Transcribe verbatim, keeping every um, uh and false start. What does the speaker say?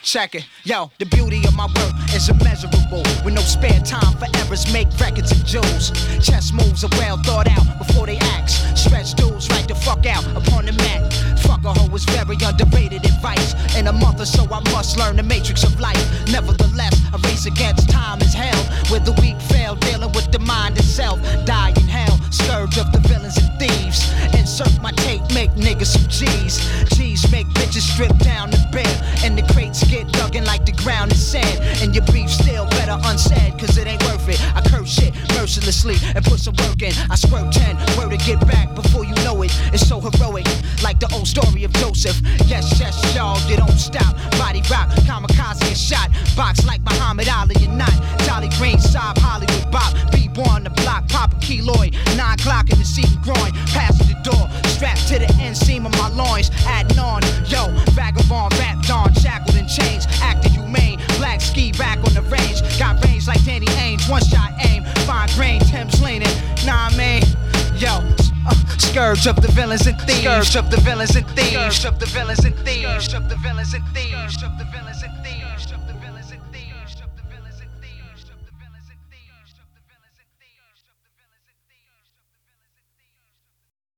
Check it, yo, the beauty of my work is immeasurable. With no spare time for errors, make records and jewels. Chess moves are well thought out before they act. Stretch dudes right the fuck out upon the mat. Fuck a hoe is very underrated advice. In a month or so I must learn the matrix of life. Nevertheless, a race against time is hell, where the weak fail, dealing with the mind itself. Die in hell, scourge of the villains and thieves. Insert my tape, make niggas some G's. G's make bitches strip down the bed, and the crates get dug in like the ground is sand. And your beef still better unsaid, cause it ain't worth it. I curse shit mercilessly and put some work in. I squirt ten, word to get back before you know it. It's so heroic, like the old story of Joseph. Yes, yes, y'all, they don't stop. Body rock, kamikaze and shot. Box like Muhammad Ali and not. Jolly Green, Saab, Hollywood Bop. B-boy on the block, Papa Keloid. Nine o'clock in the seat groin. Past the door, strapped to the inseam of my loins. Adding on, yo, vagabond, rap dawn, shackled in chains. Acting humane, black ski rack on the range. Got range like Danny Ainge, one shot aim. Fine grain, Tim's leaning. Nah, I mean, yo. Uh, scourge of the villains and thieves. Scourge of the villains and thieves. Scourge of the villains and thieves. Scourge of the villains and thieves. Scourge of the villains and thieves.